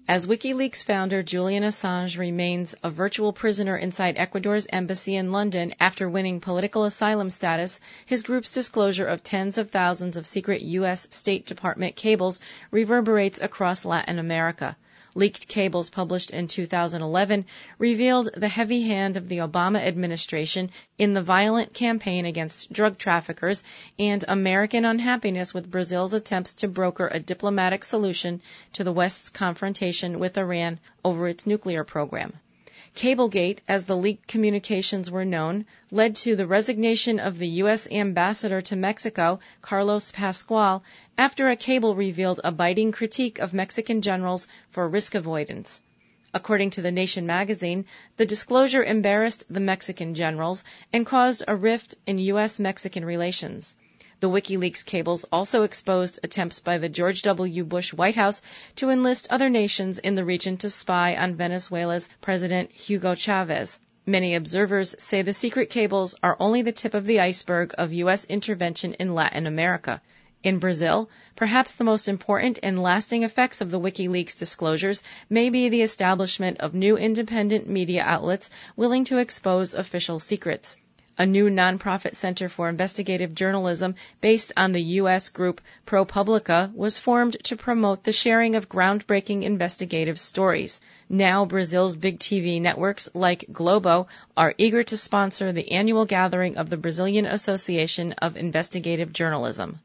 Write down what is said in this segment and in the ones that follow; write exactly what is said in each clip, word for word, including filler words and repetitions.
As WikiLeaks founder Julian Assange remains a virtual prisoner inside Ecuador's embassy in London after winning political asylum status, his group's disclosure of tens of thousands of secret U S State Department cables reverberates across Latin America. Leaked cables published in two thousand eleven revealed the heavy hand of the Obama administration in the violent campaign against drug traffickers and American unhappiness with Brazil's attempts to broker a diplomatic solution to the West's confrontation with Iran over its nuclear program. Cablegate, as the leaked communications were known, led to the resignation of the U S ambassador to Mexico, Carlos Pascual, after a cable revealed a biting critique of Mexican generals for risk avoidance. According to The Nation magazine, the disclosure embarrassed the Mexican generals and caused a rift in U S Mexican relations. The WikiLeaks cables also exposed attempts by the George W. Bush White House to enlist other nations in the region to spy on Venezuela's President Hugo Chavez. Many observers say the secret cables are only the tip of the iceberg of U S intervention in Latin America. In Brazil, perhaps the most important and lasting effects of the WikiLeaks disclosures may be the establishment of new independent media outlets willing to expose official secrets. A new nonprofit center for investigative journalism based on the U S group ProPublica was formed to promote the sharing of groundbreaking investigative stories. Now Brazil's big T V networks like Globo are eager to sponsor the annual gathering of the Brazilian Association of Investigative Journalism.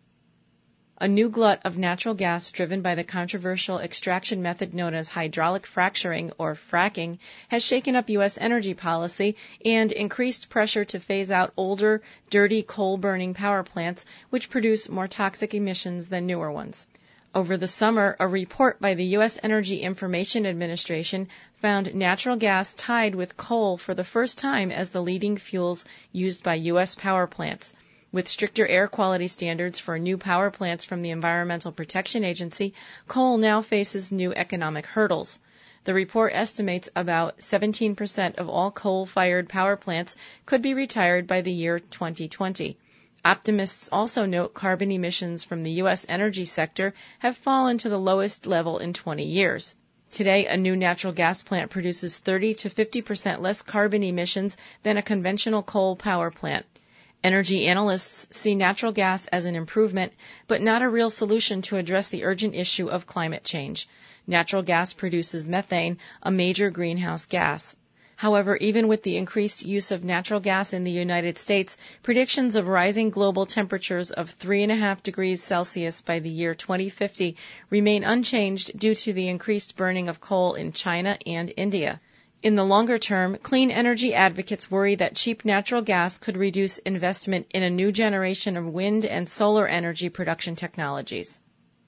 A new glut of natural gas driven by the controversial extraction method known as hydraulic fracturing or fracking has shaken up U S energy policy and increased pressure to phase out older, dirty coal-burning power plants which produce more toxic emissions than newer ones. Over the summer, a report by the U S Energy Information Administration found natural gas tied with coal for the first time as the leading fuels used by U S power plants. With stricter air quality standards for new power plants from the Environmental Protection Agency, coal now faces new economic hurdles. The report estimates about seventeen percent of all coal-fired power plants could be retired by the year twenty twenty. Optimists also note carbon emissions from the U S energy sector have fallen to the lowest level in twenty years. Today, a new natural gas plant produces thirty to fifty percent less carbon emissions than a conventional coal power plant. Energy analysts see natural gas as an improvement, but not a real solution to address the urgent issue of climate change. Natural gas produces methane, a major greenhouse gas. However, even with the increased use of natural gas in the United States, predictions of rising global temperatures of three point five degrees Celsius by the year twenty fifty remain unchanged due to the increased burning of coal in China and India. In the longer term, clean energy advocates worry that cheap natural gas could reduce investment in a new generation of wind and solar energy production technologies.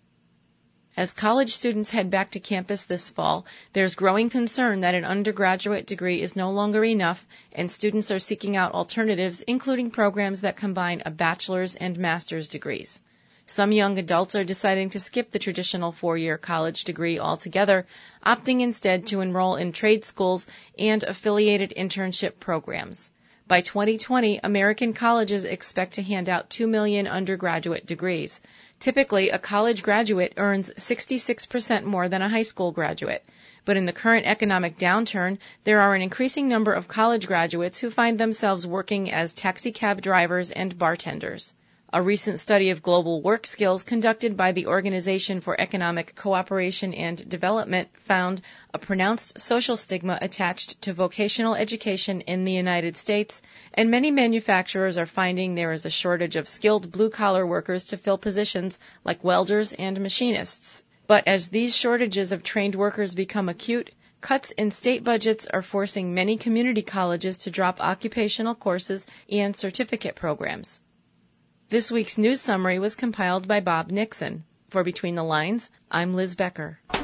As college students head back to campus this fall, there's growing concern that an undergraduate degree is no longer enough, and students are seeking out alternatives, including programs that combine a bachelor's and master's degrees. Some young adults are deciding to skip the traditional four-year college degree altogether, opting instead to enroll in trade schools and affiliated internship programs. By twenty twenty, American colleges expect to hand out two million undergraduate degrees. Typically, a college graduate earns sixty-six percent more than a high school graduate. But in the current economic downturn, there are an increasing number of college graduates who find themselves working as taxicab drivers and bartenders. A recent study of global work skills conducted by the Organization for Economic Cooperation and Development found a pronounced social stigma attached to vocational education in the United States, and many manufacturers are finding there is a shortage of skilled blue-collar workers to fill positions like welders and machinists. But as these shortages of trained workers become acute, cuts in state budgets are forcing many community colleges to drop occupational courses and certificate programs. This week's news summary was compiled by Bob Nixon. For Between the Lines, I'm Liz Becker.